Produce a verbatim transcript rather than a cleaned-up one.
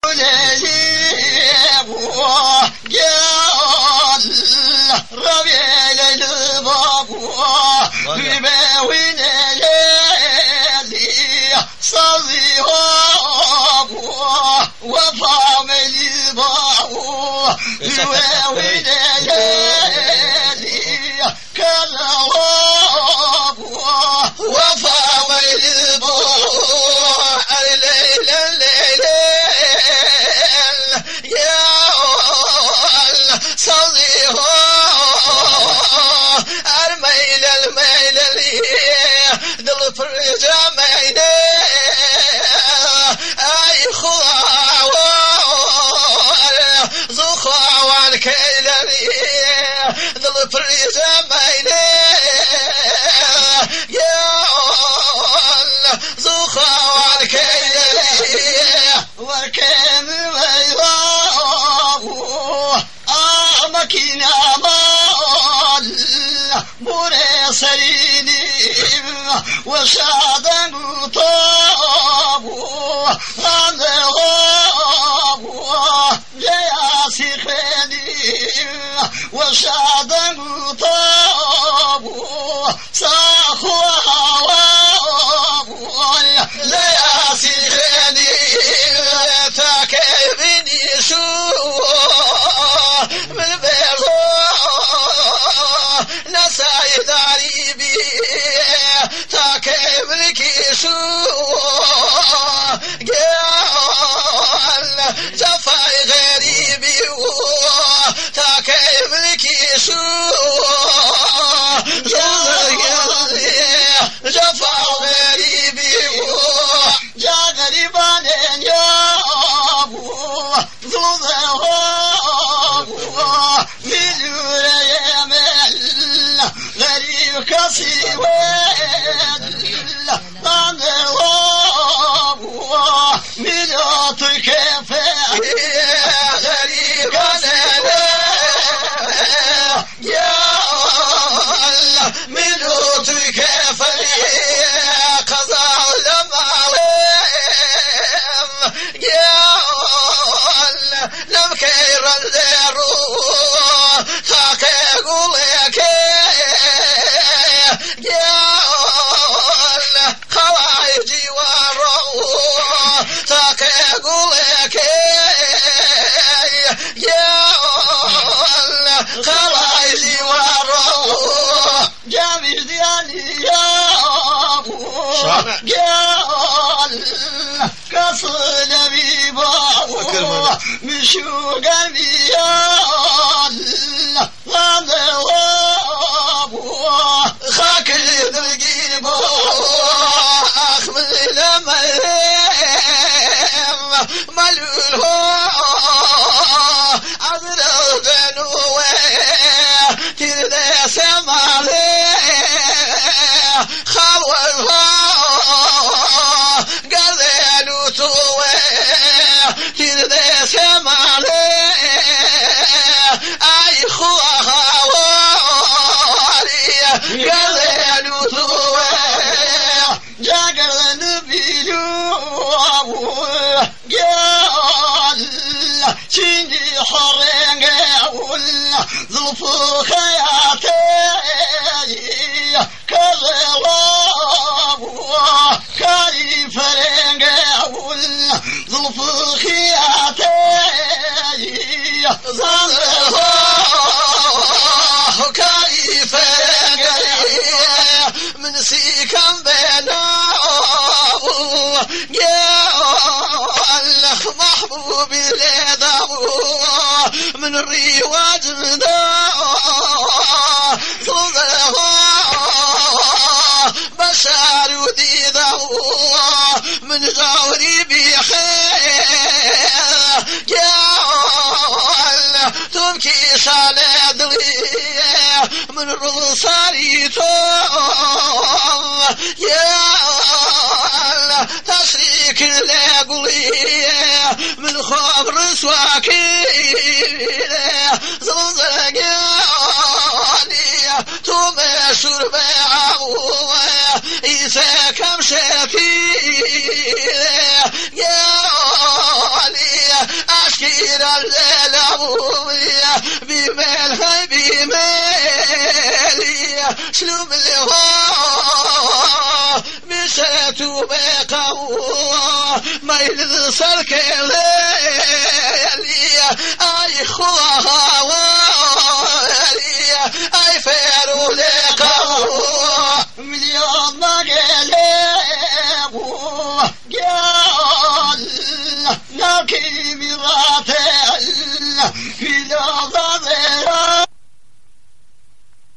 وشادا طابوا غنغابوا جياسي خيدي وشادا طابوا ساخوا هوابوا جياسي خيدي تاكيبني شو من بيضو نسايد عريبي شو قال جفاي غريبي تاكيب لكي شو جفا غريبي جا غريبان يا ابو ذوذا ابو مليون يمل غريب كسيوي قصد بيبا مشو قلبي يا الله ضابوا خاك الدقيبا اخمل لمهم ملولها عذر الغنوة تردي سمالي خاولها ظلفو خياتي كذلاب كاري فرنقاول ظلفو خياتي ظلفو كاري فرنقاول من سيكم بيناو يا الله محبوبي لداو من الرواج بشار وديده من غوري بخير يا الله تبكي صالدلي من رصاري يا الله تشريك لقلي من خبر سواكي شرب عوه إذا كم شفي يا علي شلوم اللي هو مساتو بقاو ما يلذ سرك لي اي خوها